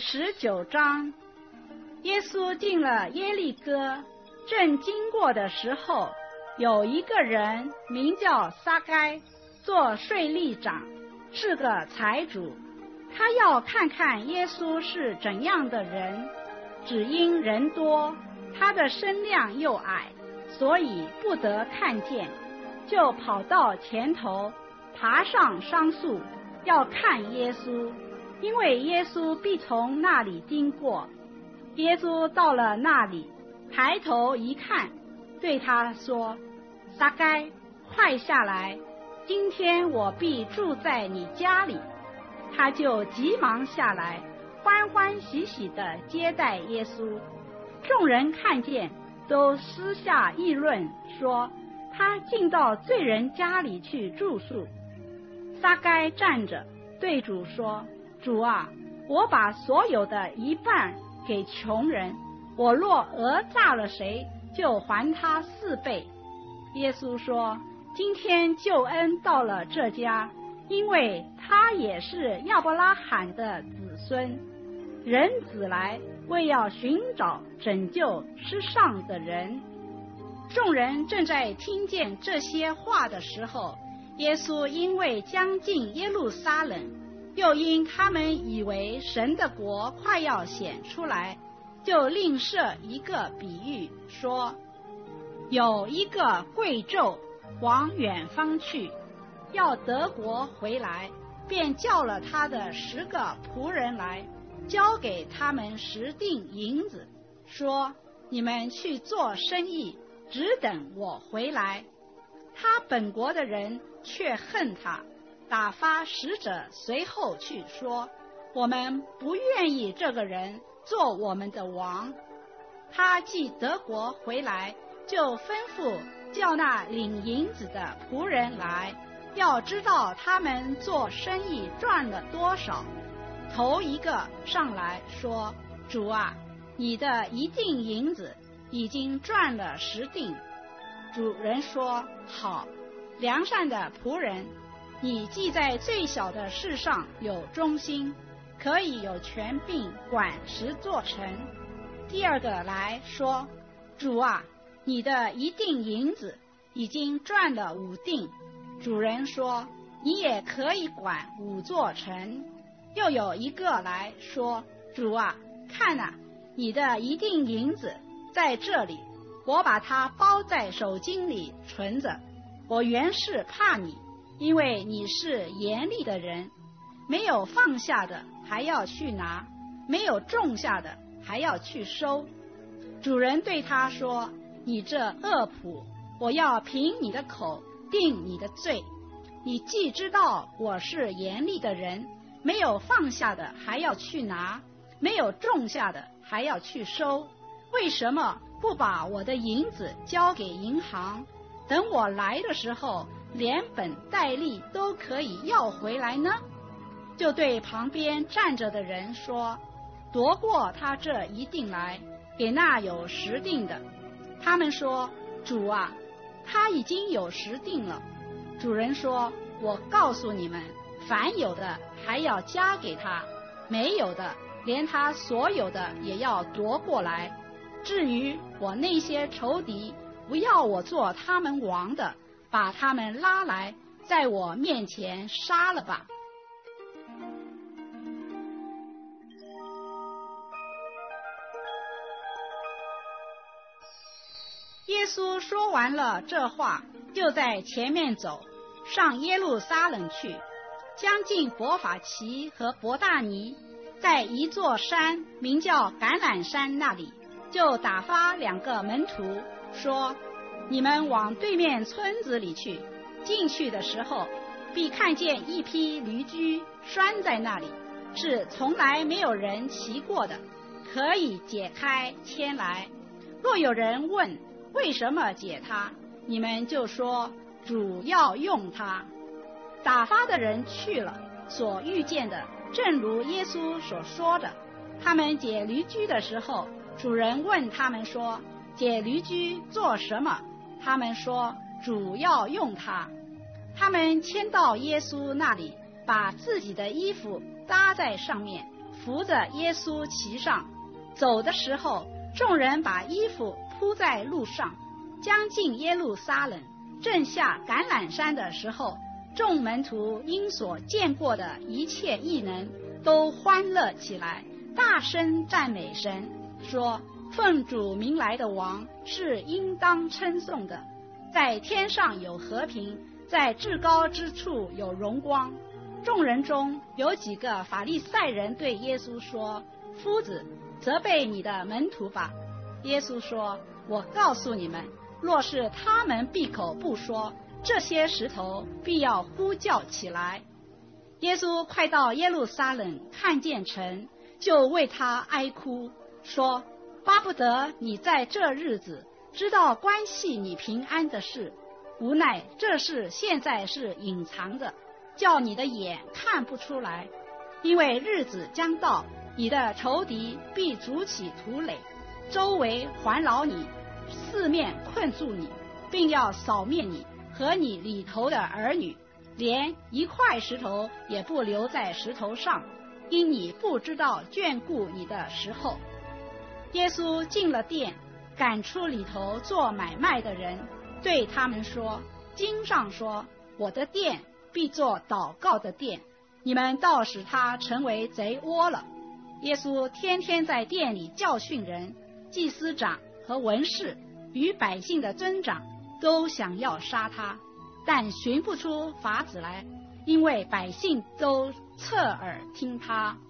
19章。耶稣进了耶利哥，正经过的时候，有一个人名叫撒该，做税吏长，是个财主。他要看看耶稣是怎样的人，只因人多，他的身量又矮，所以不得看见，就跑到前头，爬上桑树，要看耶稣，因为耶稣必从那里经过。耶稣到了那里，抬头一看，对他说：撒该，快下来，今天我必住在你家里。他就急忙下来，欢欢喜喜地接待耶稣。众人看见，都私下议论说，他进到罪人家里去住宿。撒该站着对主说：主啊，我把所有的一半给穷人，我若讹诈了谁，就还他4倍。耶稣说：今天救恩到了这家，因为他也是亚伯拉罕的子孙。人子来，为要寻找拯救世上的人。众人正在听见这些话的时候，耶稣因为将近耶路撒冷，又因他们以为神的国快要显出来，就另设一个比喻，说：有一个贵胄往远方去，要得国回来，便叫了他的10个仆人来，交给他们10锭银子，说：你们去做生意，只等我回来。他本国的人却恨他，打发使者随后去说：我们不愿意这个人做我们的王。他既得国回来，就吩咐叫那领银子的仆人来，要知道他们做生意赚了多少。头一个上来说：主啊，你的1锭银子已经赚了10锭。主人说：好，良善的仆人，你既在最小的事上有忠心，可以有权柄管10座城。第二个来说：主啊，你的1锭银子已经赚了5锭。主人说：你也可以管5座城。又有一个来说：主啊，看啊，你的1锭银子在这里，我把它包在手巾里存着。我原是怕你，因为你是严厉的人，没有放下的还要去拿，没有种下的还要去收。主人对他说：你这恶仆，我要凭你的口定你的罪。你既知道我是严厉的人，没有放下的还要去拿，没有种下的还要去收，为什么不把我的银子交给银行，等我来的时候连本带利都可以要回来呢？就对旁边站着的人说：夺过他这1锭来，给那有10锭的。他们说：主啊，他已经有10锭了。主人说：我告诉你们，凡有的还要加给他，没有的连他所有的也要夺过来。至于我那些仇敌，不要我做他们王的，把他们拉来，在我面前杀了吧。耶稣说完了这话，就在前面走，上耶路撒冷去。将近伯法其和伯大尼，在一座山名叫橄榄山那里，就打发2个门徒说：你们往对面村子里去，进去的时候必看见一匹驴驹拴在那里，是从来没有人骑过的，可以解开牵来。若有人问为什么解它，你们就说主要用它。打发的人去了，所遇见的正如耶稣所说的。他们解驴驹的时候，主人问他们说：解驴驹做什么？他们说：主要用它。他们牵到耶稣那里，把自己的衣服搭在上面， 扶着耶稣骑上。走的时候，众人把衣服铺在路上。将近耶路撒冷，正下橄榄山的时候，众门徒因所见过的一切异能，都欢乐起来，大声赞美神，说：奉主名来的王是应当称颂的，在天上有和平，在至高之处有荣光。众人中有几个法利赛人对耶稣说：夫子，责备你的门徒吧。耶稣说：我告诉你们，若是他们闭口不说，这些石头必要呼叫起来。耶稣快到耶路撒冷，看见城，就为他哀哭，说：巴不得你在这日子知道关系你平安的事，无奈这事现在是隐藏的，叫你的眼看不出来。因为日子将到，你的仇敌必筑起土垒，周围环绕你，四面困住你，并要扫灭你和你里头的儿女，连一块石头也不留在石头上，因你不知道眷顾你的时候。耶稣进了殿，赶出里头做买卖的人，对他们说：经上说，我的殿必作祷告的殿，你们倒使它成为贼窝了。耶稣天天在殿里教训人，祭司长和文士与百姓的尊长都想要杀他，但寻不出法子来，因为百姓都侧耳听他。